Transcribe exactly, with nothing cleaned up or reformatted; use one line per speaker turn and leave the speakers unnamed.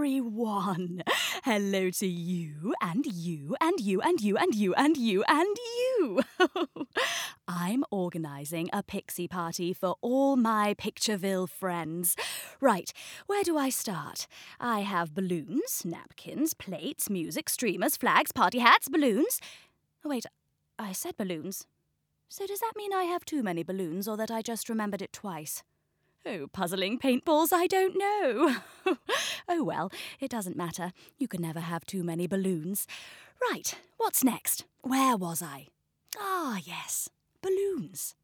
everyone. Hello to you and you and you and you and you and you and you. I'm organising a pixie party for all my Pictureville friends. Right, where do I start? I have balloons, napkins, plates, music, streamers, flags, party hats, balloons. Oh, wait, I said balloons. So does that mean I have too many balloons or that I just remembered it twice? Oh, puzzling paintballs, I don't know. Oh well, it doesn't matter. You can never have too many balloons. Right, what's next? Where was I? Ah, yes, balloons.